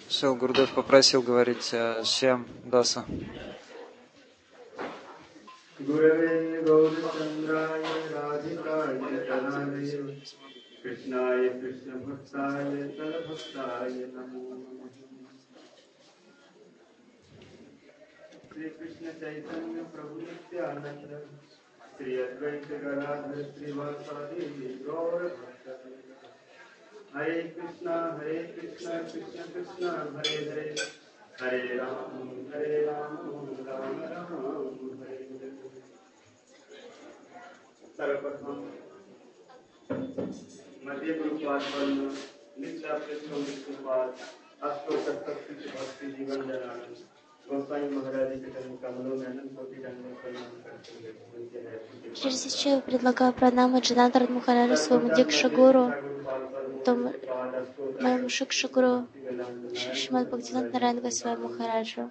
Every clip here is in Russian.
Все, Гурдев попросил говорить Шьям Даса. Гураве Гаурачандрая Радхикая Танаре Кришная Кришна Бхактая Тарабхактая Намо Шри Кришна Чайтanya Прабhu Nityananda Шри Адвайта Гададхар Сривасади Gaura Bhaktavrinda Hare Krishna Krishna Krishna Hare Hare Hare Ram Ram Hare Hare सर्वप्रथम मध्य गुरुपाद वर्ण नित्याप्रतिपाद अष्टोत्तर भक्ति जीवन जनानंद गोसाई महाराज के चरण कमलों में अनंत कोटि दंडों प्रणाम करते हुए Прежде всего я предлагаю пранаму Джанатарану Махараджу, своему Дикша-гуру, моему Шикша-гуру, Шримад Бхактивинода Нарайана Госвами Махараджу.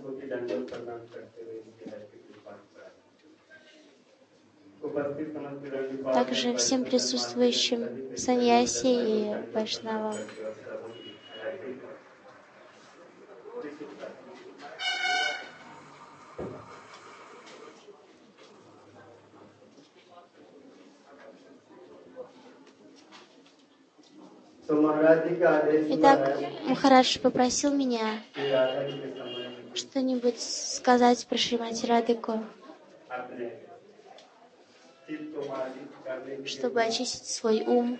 Также всем присутствующим саньяси и вайшнавам. Итак, Махарадж попросил меня что-нибудь сказать про Шримати Радхику, чтобы очистить свой ум.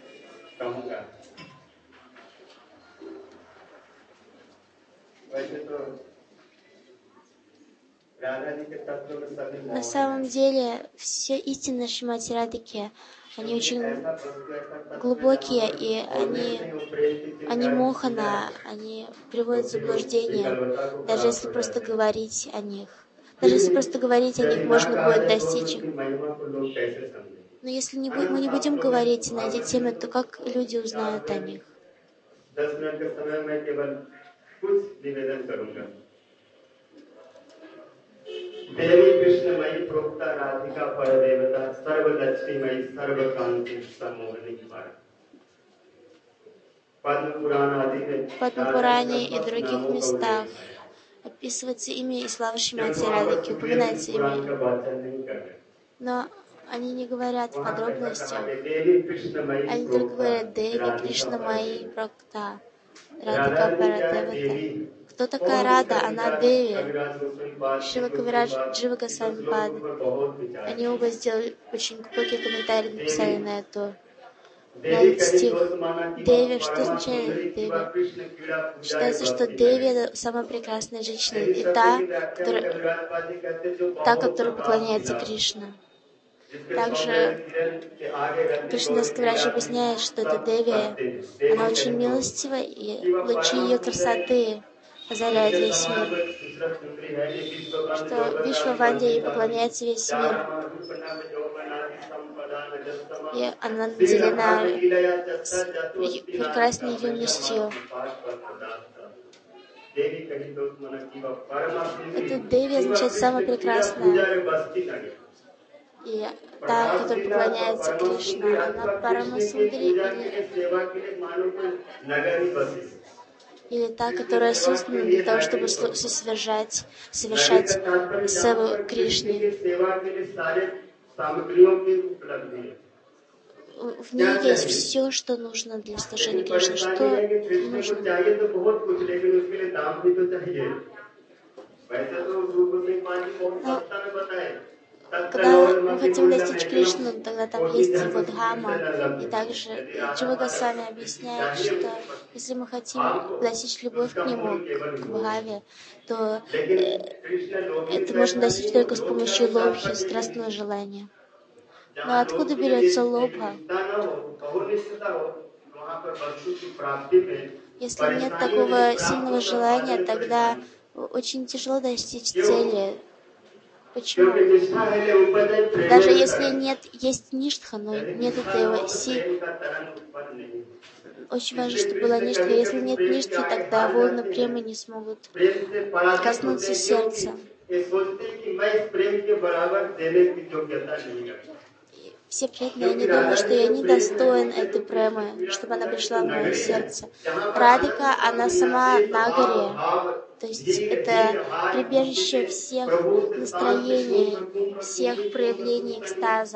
На самом деле, все истины Шримати Радхики, они очень глубокие, и они мохана, они приводят в заблуждение, даже если просто говорить о них. Даже если просто говорить о них, можно будет достичь их. Но если мы не будем говорить на эти темы, то как люди узнают о них? देवी कृष्णमयी प्रोक्ता राधिका पर देवता सर्वलक्ष्मीमयी सर्वकांति सम्मोहनी पर В Падма-Пуране и других местах описывается имя и слава Шримати Радхики, упоминается имя. Но они не говорят в подробностях. Они только говорят Деви Кришна Майи Прокта, Радхика Парадевата. Кто такая Рада? Она Деви. Шрила Кавирадж, Джива Госвами Пад. Они оба сделали очень глубокие комментарии, написали на этот стих. Деви, что означает Деви? Считается, что Деви — это самая прекрасная женщина, и та, которая поклоняется Кришне. Также Кришнадас Кавирадж объясняет, что эта Деви, она очень милостива, и лучи ее красоты озаряют весь мир. Что Вишваванде ей поклоняется весь мир. И она наделена прекрасной юностью. Это Деви означает самая прекрасная. И та, которая поклоняется Кришне, она Парамасундри или та, которая создана для того, чтобы совершать севу Кришне. В ней есть все, что нужно для служения Кришне, что нужно. Когда мы хотим достичь Кришну, тогда там есть его Дхама. И также Джива Госвами объясняет, что если мы хотим достичь любовь к нему, к Бхаве, то это можно достичь только с помощью лобхи, страстного желания. Но откуда берется лобха? Если нет такого сильного желания, тогда очень тяжело достичь цели. Почему? Даже если есть ништха, но нет этого си. Очень важно, чтобы была ништха. Если нет ништхи, тогда волны премы не смогут коснуться сердца. все преданные, они думают, что я недостоин этой премы, чтобы она пришла в мое сердце. Радхика, она сама на горе. То есть это прибежище всех настроений, всех проявлений экстаза.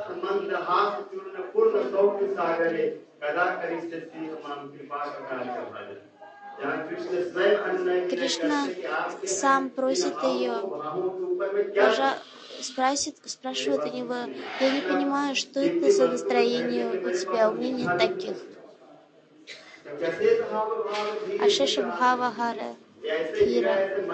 Кришна сам просит ее, спрашивает у него: я не понимаю, что это за настроение у тебя, у меня нет таких. Ашеша Бхава Хара Хира.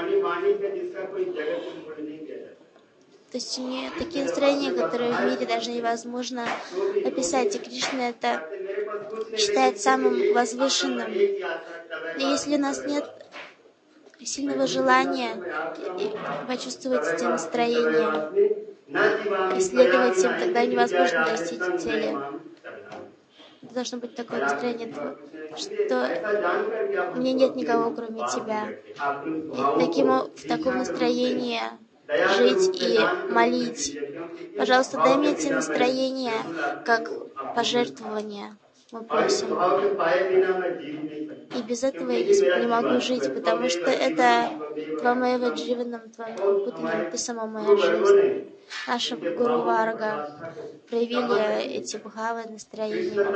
То есть у нее такие настроения, которые в мире даже невозможно описать. И Кришна это считает самым возвышенным. И если у нас нет сильного желания почувствовать эти настроения, исследовать им, тогда невозможно достичь цели. Должно быть такое настроение, что у меня нет никого, кроме тебя. И в таком настроении жить и молить. Пожалуйста, дай мне эти настроения, как пожертвование. Мы просим. И без этого я не могу жить, потому что это Твамева Дживанам, Твамева Путанам, ты сама моя жизнь. Наша Гуру Варга проявили эти бхавы настроения.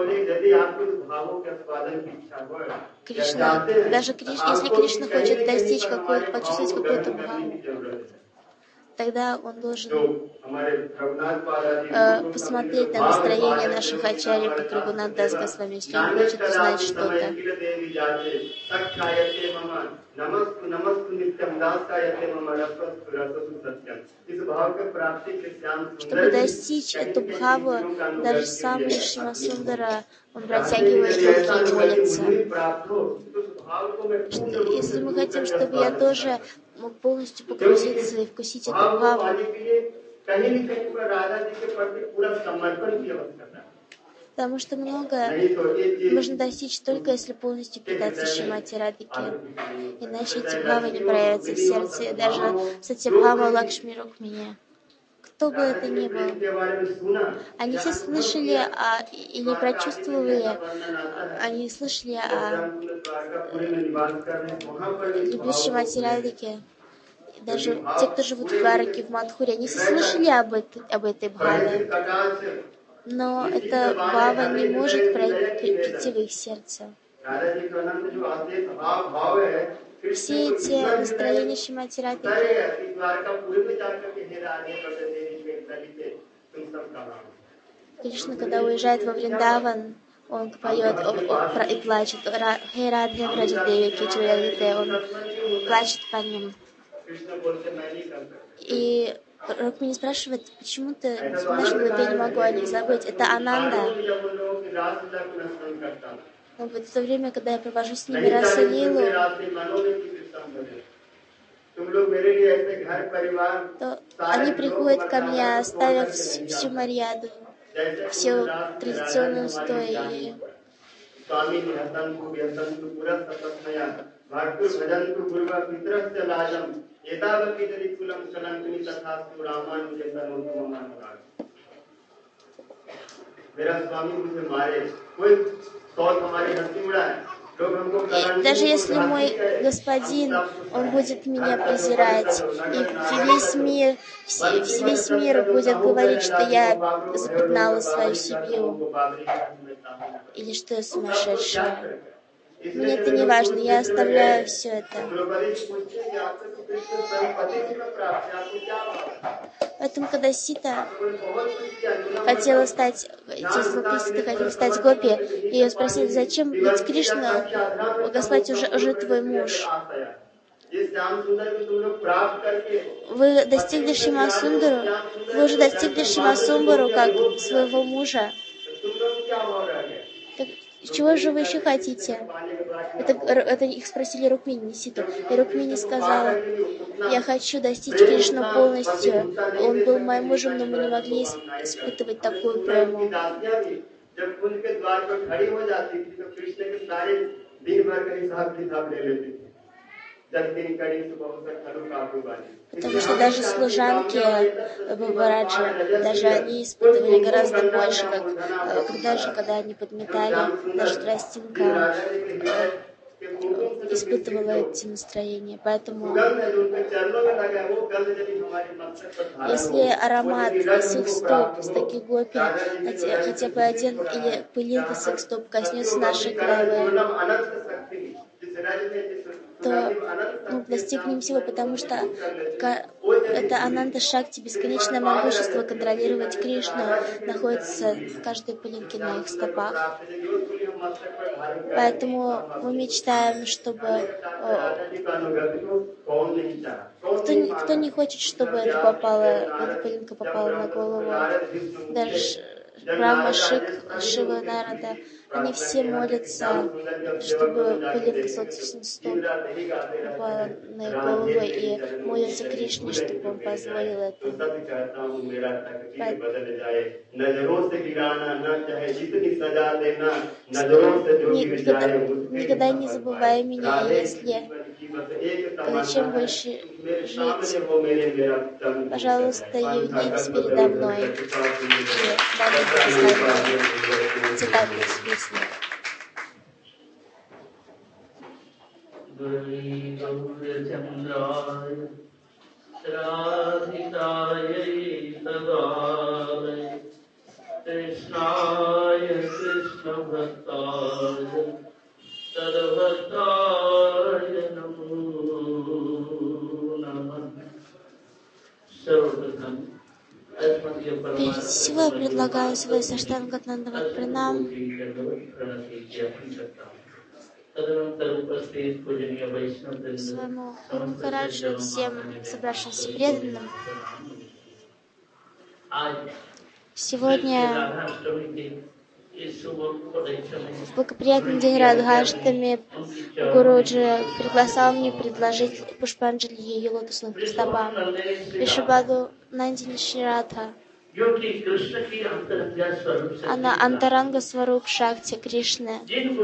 Кришна, даже если Кришна хочет достичь почувствовать какую-то бхаву, тогда он должен посмотреть на настроение наших ачарьев, как Рагунат Дас Госвами, если он хочет узнать что-то. Чтобы достичь эту бхаву, даже сам Шима Сундара, он протягивает руки и молится. Если мы хотим, чтобы я тоже мог полностью погрузиться и вкусить эту бхаву, потому что многое можно достичь только если полностью предаться Шримати Радхике. Иначе эти бхавы не проявятся в сердце, и даже Сатьябхама Лакшми Рукмини. Кто бы это ни был. Они все слышали или прочувствовали, они слышали о любящей Мати Радхике. Даже те, кто живут в Двараке, в Мадхуре, они все слышали об этой бхаве. Но эта бхава не может прийти в их сердце. Все эти настроения Шримати Радхики, Кришна, когда уезжает во Вриндаван, он поет и плачет. Хей Радхе Браджадеви Кичвалите, он плачет по ним. И Рукмини спрашивает, почему ты вспоминаешь, что я не могу о них забыть. Это Ананда. Он говорит, в то время, когда я провожу с ними Раса-лилу, то они приходят ко мне, оставив всю марьяду, всю традиционную устой. И даже если мой господин, он будет меня презирать, и весь мир будет говорить, что я запятнала свою семью, или что я сумасшедшая. Мне это не важно, я оставляю все это. Поэтому, когда Сита хотела стать, хотели стать гопи, ее спросили, зачем, ведь Кришна, Господь уже твой муж. Вы достигли Шимасундару, вы уже достигли Шимасундару как своего мужа. Так чего же вы еще хотите? Это их спросили Рукмини, не Ситу. И Рукмини сказала, я хочу достичь Кришну полностью. Он был моим мужем, но мы не могли испытывать такую прему. Потому что даже служанки Бабараджа, даже они испытывали гораздо больше, когда они подметали, даже тростинка испытывала эти настроения. Поэтому, если аромат с их стоп, с таких гопи, хотя бы один или пылинка с их стоп коснется нашей головы, то достигнем всего, потому что это Ананда Шакти, бесконечное могущество контролировать Кришну, находится в каждой пылинке на их стопах. Поэтому мы мечтаем, чтобы... Кто не хочет, чтобы эта пылинка попала на голову? Даже Брахма, Шива, Нарада, они все молятся, чтобы пылинка солнечных стоп попала на их голову, и молятся Кришне, чтобы он позволил это. Никогда не забывай меня, если чем больше жить, пожалуйста, явитесь передо мной. И далее цитаты из песни. Прежде всего я предлагаю свой саштангатнандават пранам своему Гуру Махараджу и всем собравшимся преданным. Сегодня в благоприятный день Радхаштами Гуруджи пригласил мне предложить Пушпанджали ее лотосным стопам. Вишабаду Нандини Ширадха. Она Антаранга Сваруп Шакти Кришны.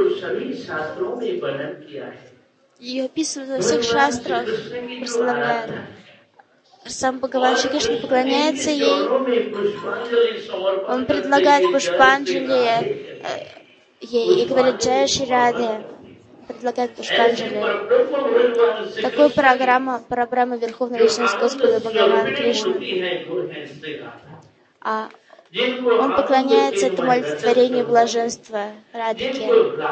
Ее описывают во всех шастрах, прославляют. Сам Бхагаван Шри Кришна поклоняется ей. Он предлагает Пушпанджали ей и говорит: Джая Шри Радhe. Предлагает Пушпанджали. Такую программа Верховного Личности Господа Бхагавана Кришны. А он поклоняется этому олицетворению блаженства Радхики.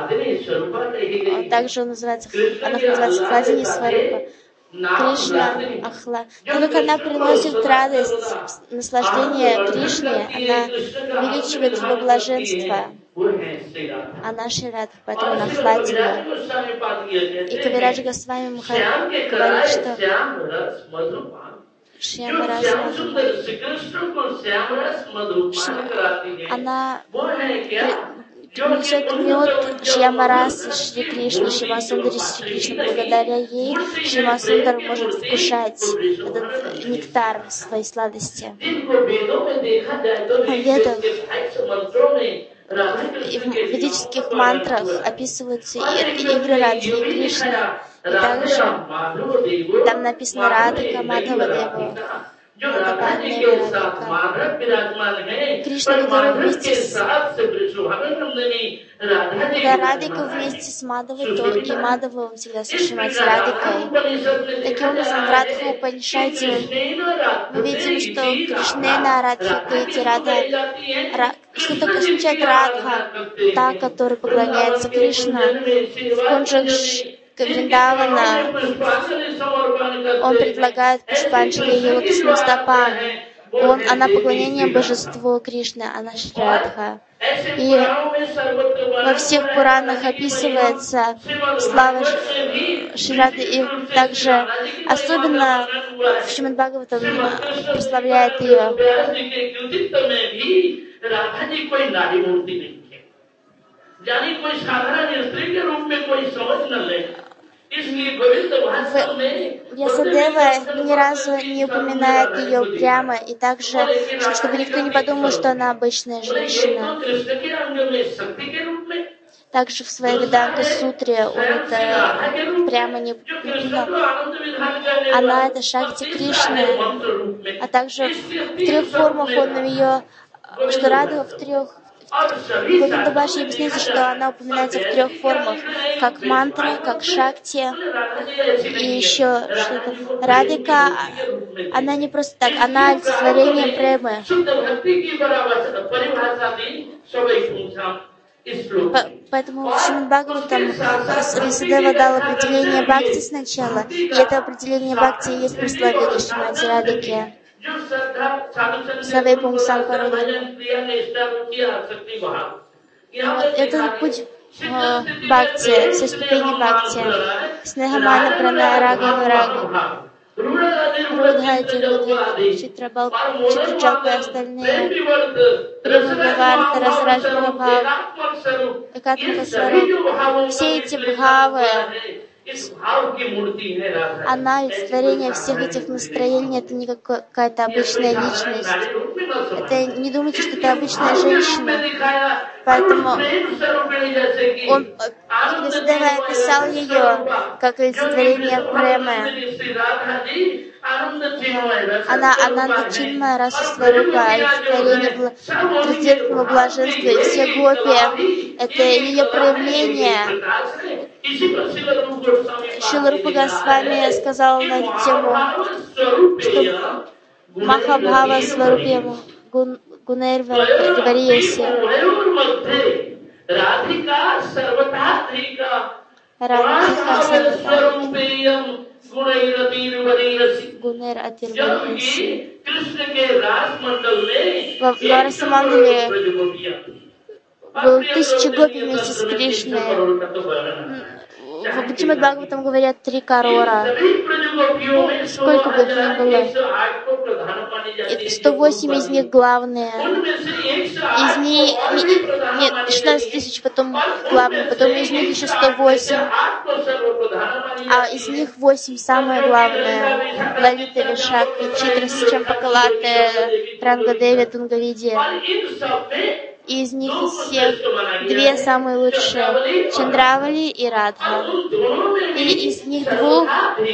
Также она называется Хладини Сварупа. Кришна Ахла. Так как она приносит радость, наслаждение Кришне, она увеличивает его блаженство. Она Ширадха, поэтому она Хладина. И Кавираджа Госвами Махарадж говорит, что она несет мед Шьямараса Шри Кришны, Шьямасундари Шри Кришны. Благодаря ей Шьямасундар может вкушать этот нектар своей сладости. И в ведических мантрах описываются игры Радхи и Кришны. И также там написано Радхика Мадхава Деву. Это Бхаднева Радхика. Кришна, который вместе с... Когда Радхика вместе с Мадхавой, то и Мадхава он всегда сошивается Радхикой. Таким образом, в Радха Упанишаде мы видим, что Кришнена Радхика и Рада... Что такое означает Радха? Та, которая поклоняется Кришна. В Кунджах Вриндавана он предлагает Пушпанджали ее лотосным стопам. Она поклонение божеству Кришны, она Шрадха. И во всех Пуранах описывается слава Шрады, и также особенно в Шримад Бхагаватам прославляет ее. Вьясадева ни разу не упоминает ее прямо, и также, чтобы никто не подумал, что она обычная женщина. Также в своей Веданта-сутре он это прямо не упоминал. Она — это Шакти Кришны, а также в 3 формах он ее, что Рада в 3. В Говиндабхаше объясняется, что она упоминается в 3 формах, как мантра, как Шакти и еще что-то. Радика, она не просто так, она олицетворение премы. Поэтому в Шримад Бхагаватам Васудева дал определение бхакти сначала, и это определение бхакти и есть прославление Шримати Радхики. Савейпум Сампарони. Это путь бхакти, все ступени бхакти. Снехамана Прана Рага Рага. Рудхати, Читрабал, Читрачалка и остальные. Примагаварта, Расрадж Бхагав, Экатмика Свару. Все эти бхавы, она олицетворение всех этих настроений, это не какая-то обычная личность. Это не думайте, что это обычная женщина. Поэтому он Васудева описал ее как олицетворение премы. Она Ананда Чинмая Раса Сварупа, олицетворение тридцатого блаженства, и все гопи — это ее проявление. Шрила Рупа Госвами сказал на эту тему, что Махабхава Сварупему Гунерва Варияси. Радхика Сарвата Гунер Атирварияси. В Нарасамандале было 1000 гопи вместе с Кришной. В Шримад Бхагаватам говорят 3 крора. Сколько бы их ни было? 108 из них главные. Из них... Нет, 16 000 потом главные. Потом из них еще 108. А из них 8 самое главное. Лалита, Вишакхи, Читра, Чампакалата, Рангадеви, Тунгавиди. И из них из всех 2 самые лучшие — Чандравали и Радха. И из них 2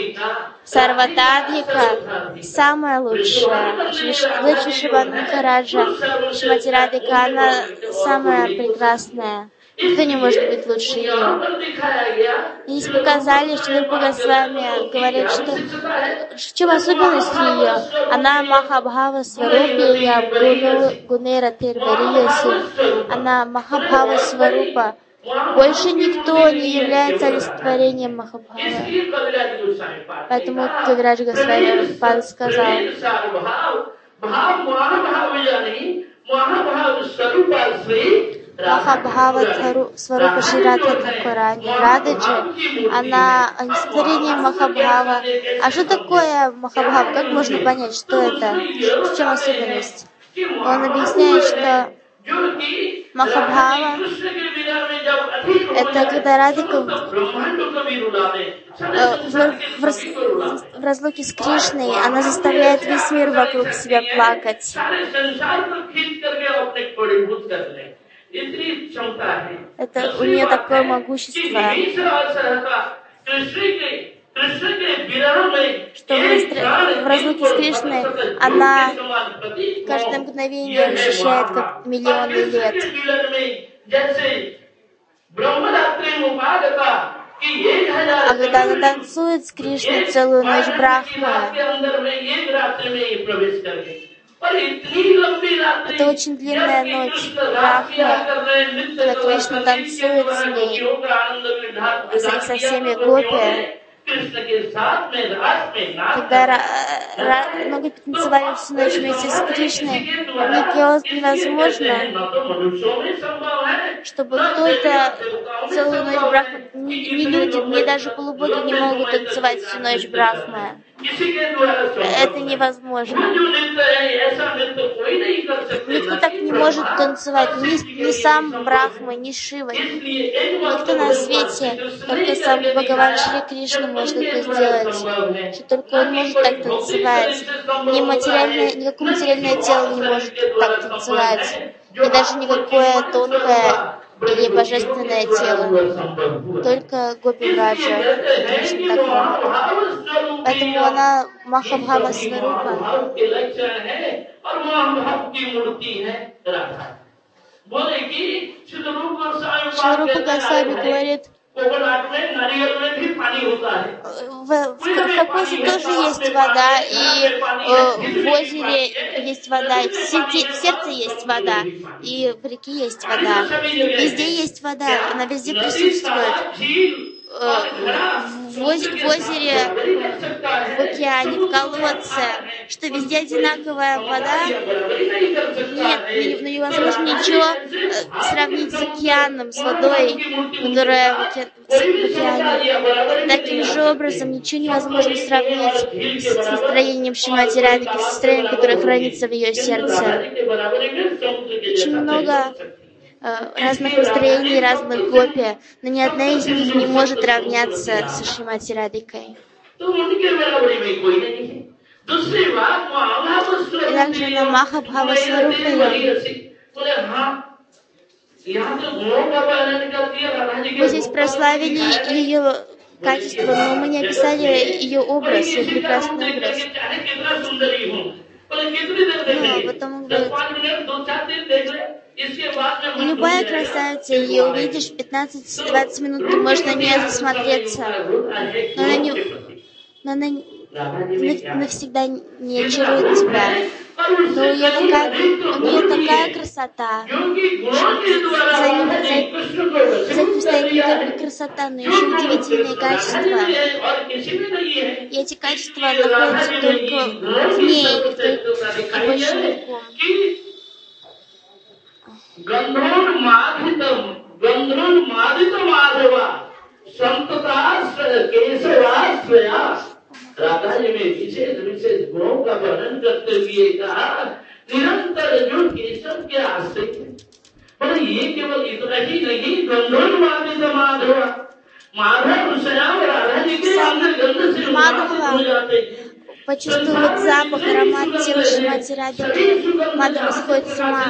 Сарватадхика самая лучшая. Дочь Шиван Махараджа, Шримати Радхика, она самая прекрасная. Никто не может быть лучше ее. И здесь показали, что Рупа Госвами говорит, что в чем особенность ее? Она Махабхава Сварупия Гунера Терварияси. Она Махабхава Сварупа. Больше никто не является олицетворением Махабхавы. Поэтому Кавирадж Госвами Пад сказал: Махабхава Сварупа Ширадха Такурани. Рададжи, она олицетворение Махабхава. А что такое Махабхава? Как можно понять, что это? В чем особенность? Он объясняет, что Махабхава — это когда Радхика в разлуке с Кришной, она заставляет весь мир вокруг себя плакать. Это у нее такое могущество, что в разлуке с Кришной она каждое мгновение ощущает как миллионы лет. А когда она танцует с Кришной целую ночь Брахмы, это очень длинная ночь Брахмы, когда Кришна танцует с ней, со всеми гопи. Когда много танцевали всю ночь вместе с Кришной, невозможно, чтобы кто-то целую ночь Брахмы, не люди, не даже полубоги не могут танцевать всю ночь Брахмы. Это невозможно. Никто так не может танцевать, ни сам Брахма, ни Шива. Никто на свете, только сам Бхагаван Шри Кришна может это сделать. Что только он может так танцевать. Никакое материальное тело не может так танцевать. И даже никакое тонкое или божественное тело. Только Гопи Браджа Кришна так может. Поэтому она Махабхава Сварупа. Шиларупа Госвами говорит, в кокосе тоже есть вода, и в озере есть вода, и в сердце есть вода, и в реке есть вода. Везде есть вода, она везде присутствует. В озере, в океане, в колодце, что везде одинаковая вода. Нет, невозможно ничего сравнить с океаном, с водой, которая в океане. Таким же образом, ничего невозможно сравнить с настроением Шримати Радхики, с настроением, которое хранится в ее сердце. Очень много разных настроений, разных гопи, но ни одна из них не может равняться со Шримати Радхикой. И также она Махабхава Сварупая. Мы здесь прославили ее качество, но мы не описали ее образ, ее прекрасный образ. Потом говорит, любая красавица, ее увидишь 15-20 минут, ты можешь на нее засмотреться, но она навсегда не очарует тебя. Но у нее такая красота. За этим стоит не только красота, но еще удивительные качества. И эти качества находятся только в ней, и больше ником. राधा जी में विशेष विशेष गुणों का वर्णन करते हुए कहा निरंतर जो केशव के आश्रित है। पर ये केवल इतना ही नहीं, गंधर्ववादित माधव माधव श्याम राधा जी के अंदर गंध से हो जाते हैं। Почувствовать запах, аромат тела Шримати Радхики, Мадхава сходит с ума.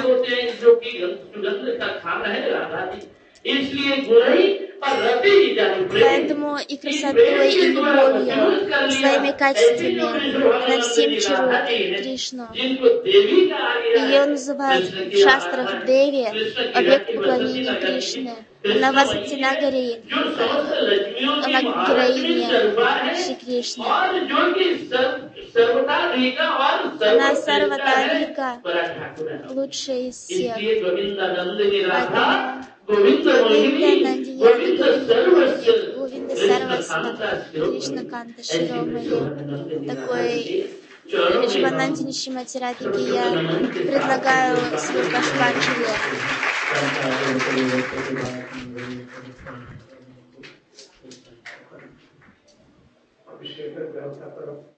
Поэтому и красотой, и любовью, своими качествами она всем чарует Кришну. Ее называют в шастрах Деви, объект поклонения Кришны. Она Васатинагари, она героиня Шри Кришны. Она Сарватадика, лучшая из всех. Говинда Сарвасна, Кришна Канта Широмани. Такой Дживанандини Шримати Радхики я предлагаю свой Пушпанджали. अभिषेक व्यवस्था करो।